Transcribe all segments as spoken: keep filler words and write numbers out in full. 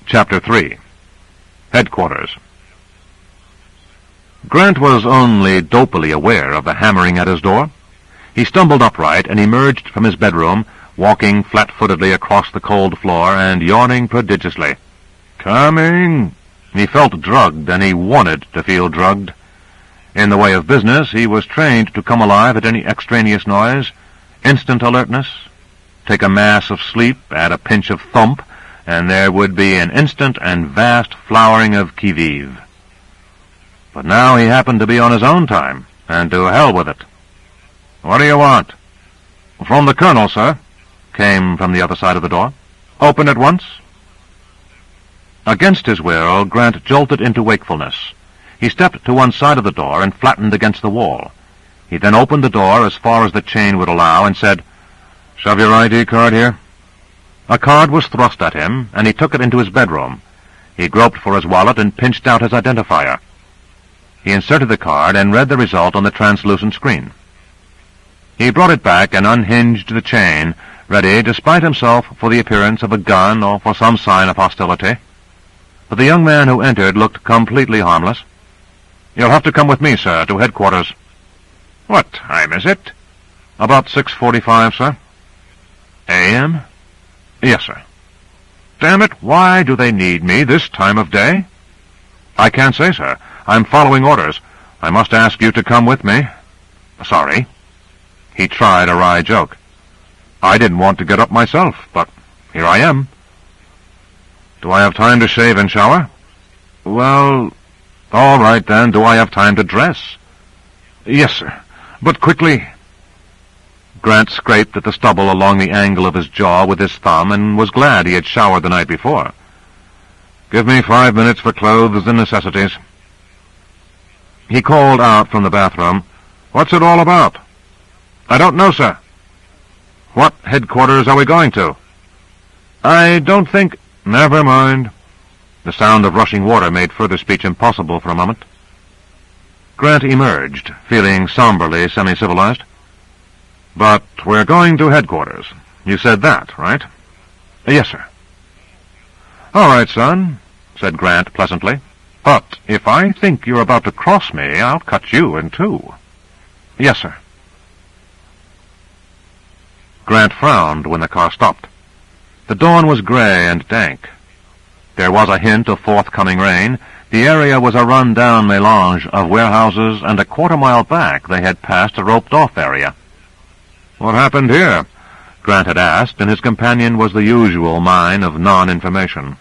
Chapter three. Headquarters. Grant was only dopily aware of the hammering at his door. He stumbled upright and emerged from his bedroom, walking flat-footedly across the cold floor and yawning prodigiously. Coming! He felt drugged, and he wanted to feel drugged. In the way of business, he was trained to come alive at any extraneous noise, instant alertness. Take a mass of sleep, add a pinch of thump, and there would be an instant and vast flowering of qui-vive. But now he happened to be on his own time, and to hell with it. "What do you want?" "From the Colonel, sir," came from the other side of the door. "Open at once." Against his will, Grant jolted into wakefulness. He stepped to one side of the door and flattened against the wall. He then opened the door as far as the chain would allow and said, "Shove your I D card here." A card was thrust at him, and he took it into his bedroom. He groped for his wallet and pinched out his identifier. He inserted the card and read the result on the translucent screen. He brought it back and unhinged the chain, ready to spite himself for the appearance of a gun or for some sign of hostility. But the young man who entered looked completely harmless. "You'll have to come with me, sir, to headquarters." "What time is it?" "About six forty-five, sir." "A M?" "Yes, sir." "Damn it, why do they need me this time of day?" "I can't say, sir. I'm following orders. I must ask you to come with me." "Sorry." He tried a wry joke. "I didn't want to get up myself, but here I am." "Do I have time to shave and shower?" "Well, all right then. Do I have time to dress?" "Yes, sir, but quickly." Grant scraped at the stubble along the angle of his jaw with his thumb and was glad he had showered the night before. "Give me five minutes for clothes and necessities." He called out from the bathroom, "What's it all about?" "I don't know, sir." "What headquarters are we going to?" "I don't think—" "Never mind." The sound of rushing water made further speech impossible for a moment. Grant emerged, feeling somberly semi-civilized. "But we're going to headquarters. You said that, right?" "Yes, sir." "All right, son," said Grant pleasantly. "But if I think you're about to cross me, I'll cut you in two." "Yes, sir." Grant frowned when the car stopped. The dawn was gray and dank. There was a hint of forthcoming rain. The area was a run-down melange of warehouses, and a quarter mile back they had passed a roped-off area. "What happened here?" Grant had asked, and his companion was the usual mine of non-information.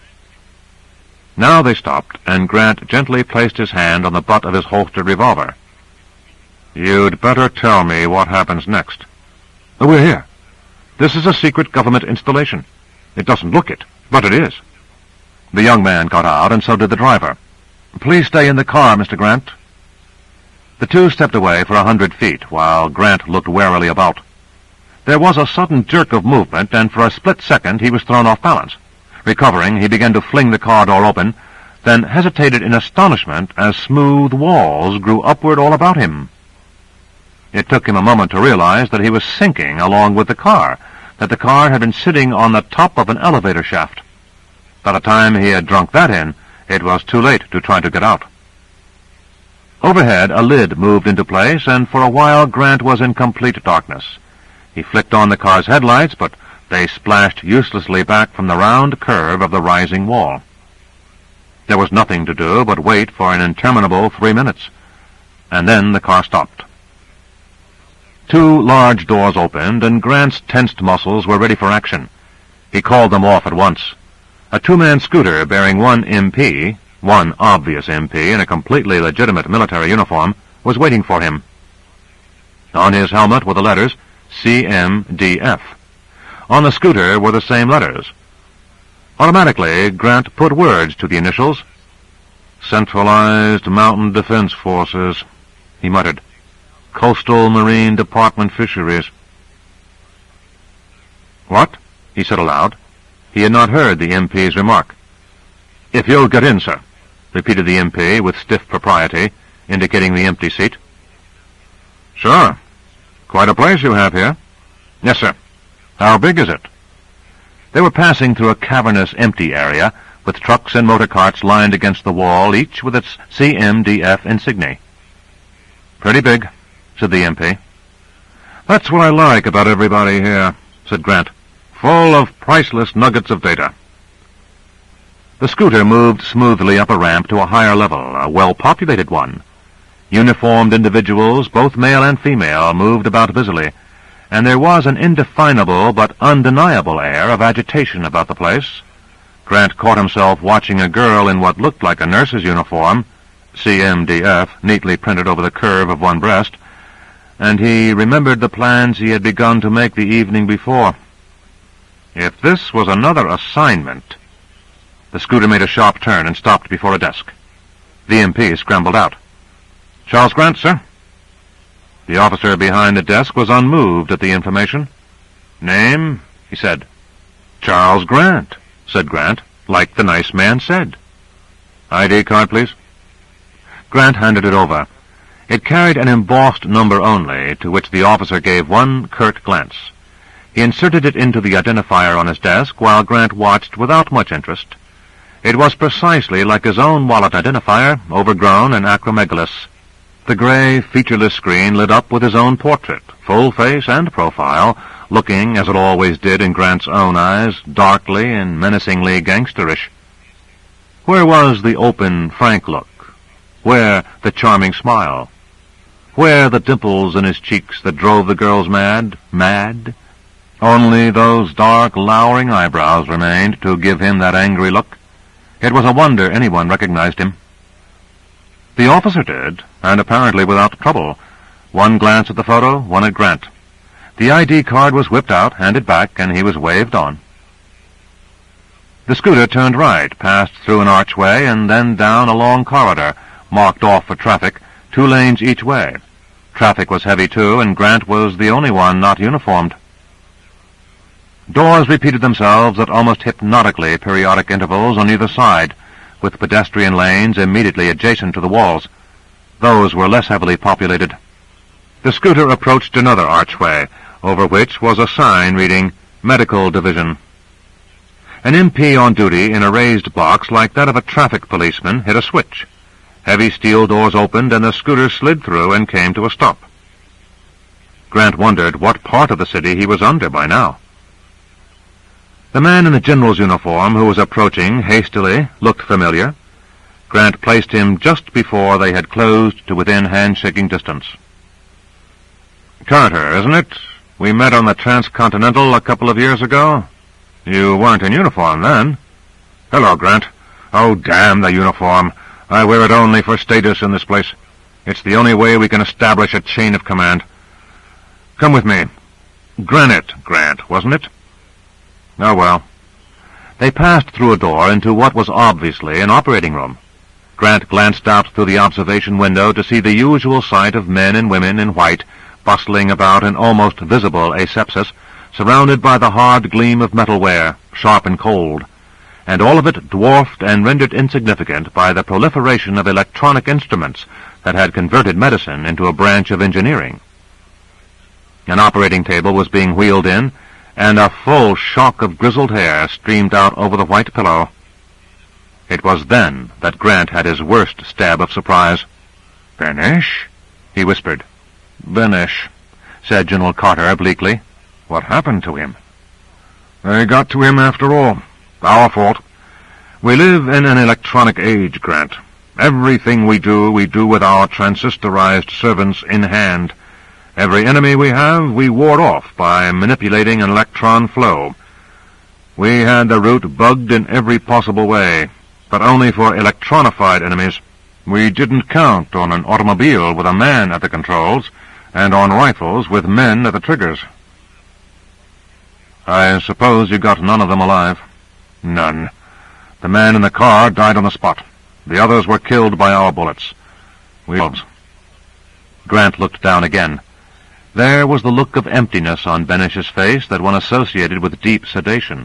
Now they stopped, and Grant gently placed his hand on the butt of his holstered revolver. "You'd better tell me what happens next." "We're here. This is a secret government installation. It doesn't look it, but it is." The young man got out, and so did the driver. "Please stay in the car, Mister Grant." The two stepped away for a hundred feet, while Grant looked warily about. There was a sudden jerk of movement, and for a split second he was thrown off balance. Recovering, he began to fling the car door open, then hesitated in astonishment as smooth walls grew upward all about him. It took him a moment to realize that he was sinking along with the car, that the car had been sitting on the top of an elevator shaft. By the time he had drunk that in, it was too late to try to get out. Overhead, a lid moved into place, and for a while Grant was in complete darkness. He flicked on the car's headlights, but they splashed uselessly back from the round curve of the rising wall. There was nothing to do but wait for an interminable three minutes, and then the car stopped. Two large doors opened, and Grant's tensed muscles were ready for action. He called them off at once. A two-man scooter bearing one M P, one obvious M P in a completely legitimate military uniform, was waiting for him. On his helmet were the letters C M D F. On the scooter were the same letters. Automatically, Grant put words to the initials. "Centralized Mountain Defense Forces," he muttered. "Coastal Marine Department Fisheries." "What?" he said aloud. He had not heard the M P's remark. "If you'll get in, sir," repeated the M P with stiff propriety, indicating the empty seat. "Sure. Quite a place you have here." "Yes, sir." "How big is it?" They were passing through a cavernous, empty area, with trucks and motor carts lined against the wall, each with its C M D F insignia. "Pretty big," said the M P. "That's what I like about everybody here," said Grant. "Full of priceless nuggets of data." The scooter moved smoothly up a ramp to a higher level, a well-populated one. Uniformed individuals, both male and female, moved about busily, and there was an indefinable but undeniable air of agitation about the place. Grant caught himself watching a girl in what looked like a nurse's uniform, C M D F, neatly printed over the curve of one breast, and he remembered the plans he had begun to make the evening before. If this was another assignment... The scooter made a sharp turn and stopped before a desk. The M P scrambled out. "Charles Grant, sir?" The officer behind the desk was unmoved at the information. "Name?" he said. "Charles Grant," said Grant, like the nice man said. "I D card, please." Grant handed it over. It carried an embossed number only, to which the officer gave one curt glance. He inserted it into the identifier on his desk, while Grant watched without much interest. It was precisely like his own wallet identifier, overgrown and acromegalous. The gray, featureless screen lit up with his own portrait, full face and profile, looking, as it always did in Grant's own eyes, darkly and menacingly gangsterish. Where was the open, frank look? Where the charming smile? Where the dimples in his cheeks that drove the girls mad, mad? Only those dark, lowering eyebrows remained to give him that angry look. It was a wonder anyone recognized him. The officer did, and apparently without trouble. One glance at the photo, one at Grant. The I D card was whipped out, handed back, and he was waved on. The scooter turned right, passed through an archway, and then down a long corridor, marked off for traffic, two lanes each way. Traffic was heavy, too, and Grant was the only one not uniformed. Doors repeated themselves at almost hypnotically periodic intervals on either side, with pedestrian lanes immediately adjacent to the walls. Those were less heavily populated. The scooter approached another archway, over which was a sign reading, Medical Division. An M P on duty in a raised box like that of a traffic policeman hit a switch. Heavy steel doors opened, and the scooter slid through and came to a stop. Grant wondered what part of the city he was under by now. The man in the general's uniform who was approaching hastily looked familiar. Grant placed him just before they had closed to within handshaking distance. "Carter, isn't it? We met on the Transcontinental a couple of years ago. You weren't in uniform then." "Hello, Grant. Oh, damn the uniform. I wear it only for status in this place. It's the only way we can establish a chain of command. Come with me. Granite Grant, wasn't it?" "Oh, well." They passed through a door into what was obviously an operating room. Grant glanced out through the observation window to see the usual sight of men and women in white, bustling about in almost visible asepsis, surrounded by the hard gleam of metalware, sharp and cold, and all of it dwarfed and rendered insignificant by the proliferation of electronic instruments that had converted medicine into a branch of engineering. An operating table was being wheeled in, and a full shock of grizzled hair streamed out over the white pillow. It was then that Grant had his worst stab of surprise. "Benesch?" he whispered. "Benesch," said General Carter obliquely. "What happened to him?" "They got to him after all. Our fault. We live in an electronic age, Grant. Everything we do, we do with our transistorized servants in hand. Every enemy we have, we ward off by manipulating an electron flow. We had the route bugged in every possible way, but only for electronified enemies. We didn't count on an automobile with a man at the controls, and on rifles with men at the triggers." "I suppose you got none of them alive?" "None. The man in the car died on the spot. The others were killed by our bullets. We..." Grant looked down again. There was the look of emptiness on Benish's face that one associated with deep sedation.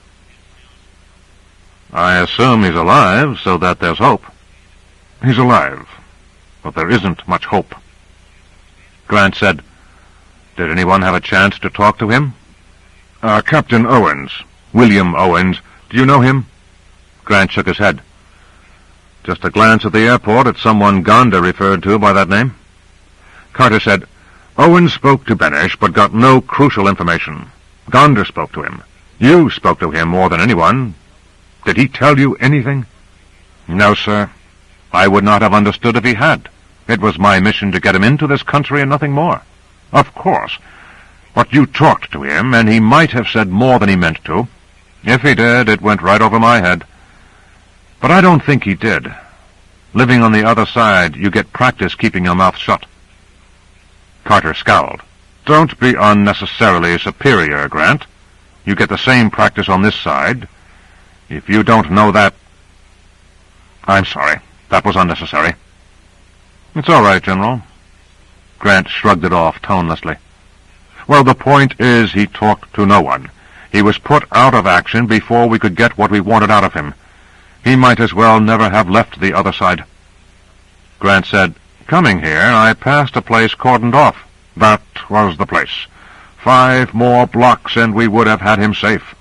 "I assume he's alive, so that there's hope." "He's alive, but there isn't much hope." Grant said, "Did anyone have a chance to talk to him?" Uh, Captain Owens. William Owens. Do you know him?" Grant shook his head. Just a glance at the airport at someone Gonda referred to by that name. Carter said, Owen spoke to Benesch, but got no crucial information. Gonda spoke to him. You spoke to him more than anyone. Did he tell you anything? No, sir. I would not have understood if he had. It was my mission to get him into this country and nothing more. Of course. But you talked to him, and he might have said more than he meant to. If he did, it went right over my head. But I don't think he did. Living on the other side, you get practice keeping your mouth shut. Carter scowled. Don't be unnecessarily superior, Grant. You get the same practice on this side. If you don't know that... I'm sorry. That was unnecessary. It's all right, General. Grant shrugged it off tonelessly. Well, the point is he talked to no one. He was put out of action before we could get what we wanted out of him. He might as well never have left the other side. Grant said, Coming here, I passed a place cordoned off. That was the place. Five more blocks and we would have had him safe.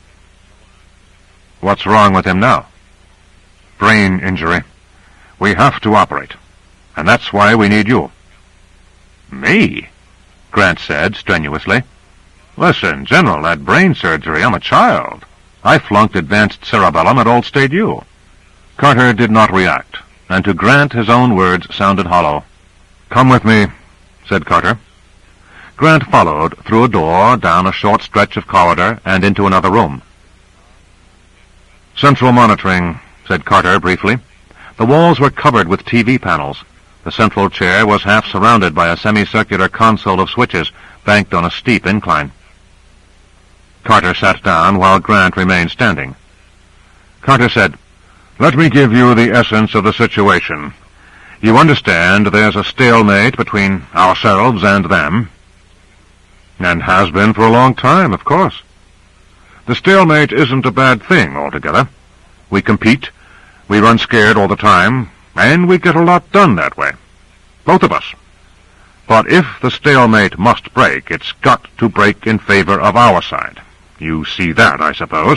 What's wrong with him now? Brain injury. We have to operate. And that's why we need you. Me? Grant said strenuously. Listen, General, that brain surgery, I'm a child. I flunked advanced cerebellum at Old State U. Carter did not react, and to Grant his own words sounded hollow. Come with me, said Carter. Grant followed through a door, down a short stretch of corridor, and into another room. Central monitoring, said Carter briefly. The walls were covered with T V panels. The central chair was half surrounded by a semicircular console of switches banked on a steep incline. Carter sat down while Grant remained standing. Carter said, Let me give you the essence of the situation. You understand there's a stalemate between ourselves and them? And has been for a long time, of course. The stalemate isn't a bad thing altogether. We compete, we run scared all the time, and we get a lot done that way. Both of us. But if the stalemate must break, it's got to break in favor of our side. You see that, I suppose?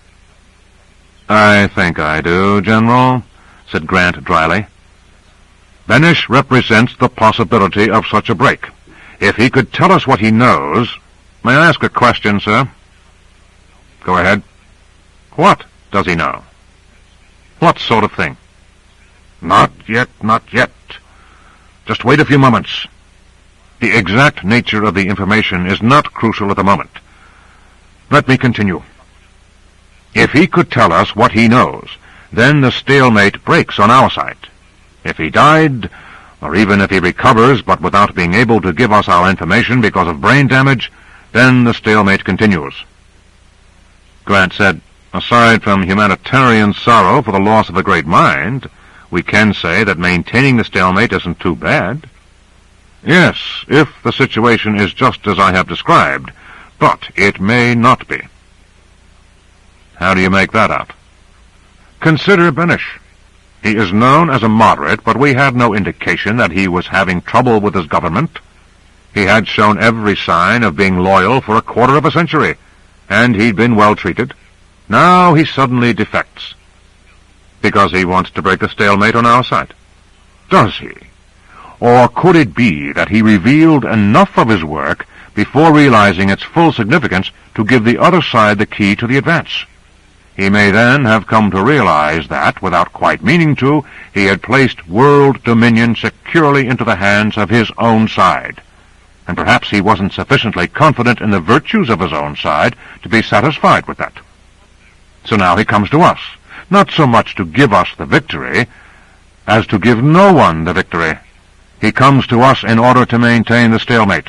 I think I do, General, said Grant dryly. Benesch represents the possibility of such a break. If he could tell us what he knows... May I ask a question, sir? Go ahead. What does he know? What sort of thing? Not yet, not yet. Just wait a few moments. The exact nature of the information is not crucial at the moment. Let me continue. If he could tell us what he knows, then the stalemate breaks on our side. If he died, or even if he recovers but without being able to give us our information because of brain damage, then the stalemate continues. Grant said, Aside from humanitarian sorrow for the loss of a great mind, we can say that maintaining the stalemate isn't too bad. Yes, if the situation is just as I have described, but it may not be. How do you make that out? Consider Benesch. He is known as a moderate, but we had no indication that he was having trouble with his government. He had shown every sign of being loyal for a quarter of a century, and he'd been well treated. Now he suddenly defects. Because he wants to break the stalemate on our side. Does he? Or could it be that he revealed enough of his work before realizing its full significance to give the other side the key to the advance? He may then have come to realize that, without quite meaning to, he had placed world dominion securely into the hands of his own side. And perhaps he wasn't sufficiently confident in the virtues of his own side to be satisfied with that. So now he comes to us, not so much to give us the victory, as to give no one the victory. He comes to us in order to maintain the stalemate.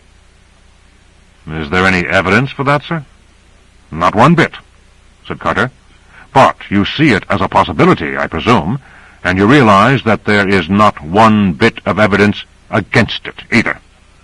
Is there any evidence for that, sir? Not one bit, said Carter. But you see it as a possibility, I presume, and you realize that there is not one bit of evidence against it, either.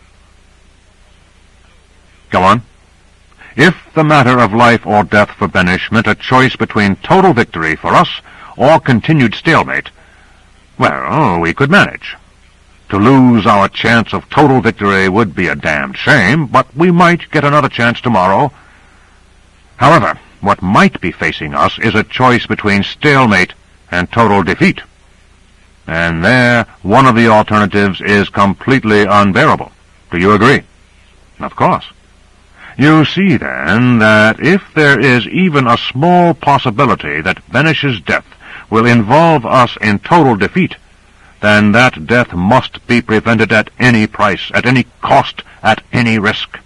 Go on. If the matter of life or death for Benesch meant a choice between total victory for us or continued stalemate, well, we could manage. To lose our chance of total victory would be a damned shame, but we might get another chance tomorrow. However, What might be facing us is a choice between stalemate and total defeat. And there, one of the alternatives is completely unbearable. Do you agree? Of course. You see, then, that if there is even a small possibility that Benish's death will involve us in total defeat, then that death must be prevented at any price, at any cost, at any risk.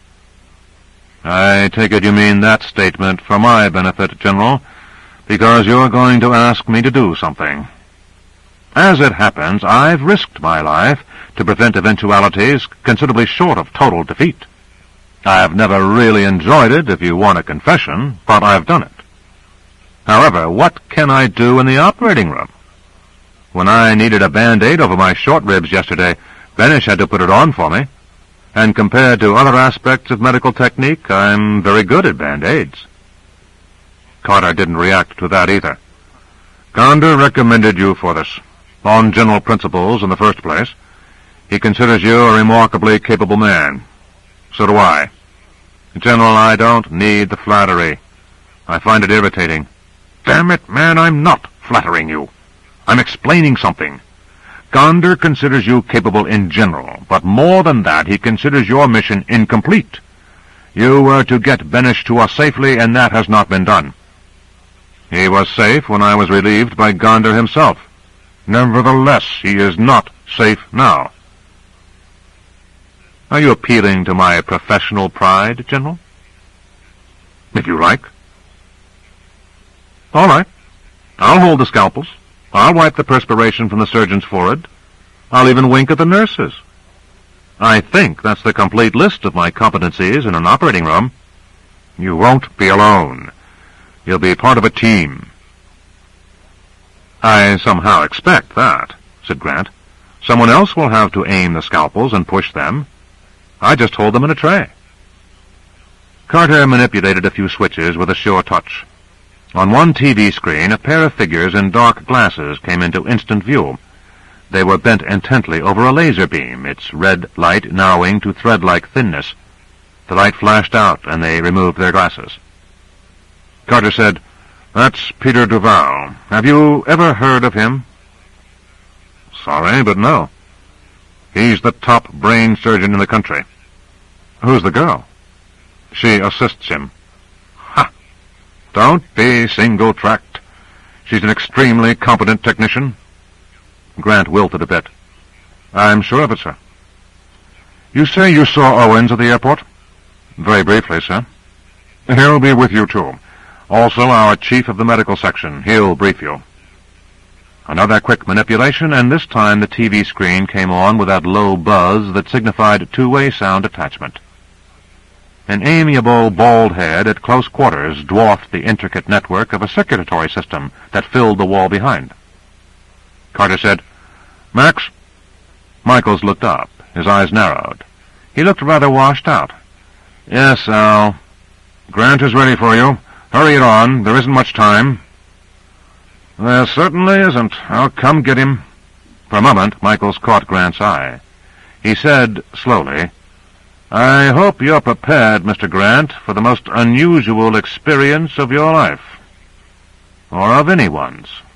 I take it you mean that statement for my benefit, General, because you're going to ask me to do something. As it happens, I've risked my life to prevent eventualities considerably short of total defeat. I've never really enjoyed it, if you want a confession, but I've done it. However, what can I do in the operating room? When I needed a Band-Aid over my short ribs yesterday, Benish had to put it on for me. And compared to other aspects of medical technique, I'm very good at Band-Aids. Carter didn't react to that either. Gonder recommended you for this, on general principles in the first place. He considers you a remarkably capable man. So do I. General, I don't need the flattery. I find it irritating. Damn it, man, I'm not flattering you. I'm explaining something. Gonder considers you capable in general, but more than that, he considers your mission incomplete. You were to get Benish to us safely, and that has not been done. He was safe when I was relieved by Gonder himself. Nevertheless, he is not safe now. Are you appealing to my professional pride, General? If you like. All right. I'll hold the scalpels. I'll wipe the perspiration from the surgeon's forehead. I'll even wink at the nurses. I think that's the complete list of my competencies in an operating room. You won't be alone. You'll be part of a team. I somehow expect that, said Grant. Someone else will have to aim the scalpels and push them. I just hold them in a tray. Carter manipulated a few switches with a sure touch. On one T V screen, a pair of figures in dark glasses came into instant view. They were bent intently over a laser beam, its red light narrowing to thread-like thinness. The light flashed out, and they removed their glasses. Carter said, "That's Peter Duval. Have you ever heard of him?" "Sorry, but no." "He's the top brain surgeon in the country." "Who's the girl?" "She assists him." "Ha! Don't be single-tracked. She's an extremely competent technician." Grant wilted a bit. "I'm sure of it, sir." "You say you saw Owens at the airport?" "Very briefly, sir." "He'll be with you, too. Also our chief of the medical section. He'll brief you." Another quick manipulation, and this time the T V screen came on with that low buzz that signified two-way sound attachment. An amiable bald head at close quarters dwarfed the intricate network of a circulatory system that filled the wall behind. Carter said, "Max?" Michaels looked up. His eyes narrowed. He looked rather washed out. "Yes, Al." "Grant is ready for you. Hurry it on. There isn't much time." "There certainly isn't. I'll come get him." For a moment, Michaels caught Grant's eye. He said, slowly, "I hope you're prepared, Mister Grant, for the most unusual experience of your life. Or of anyone's."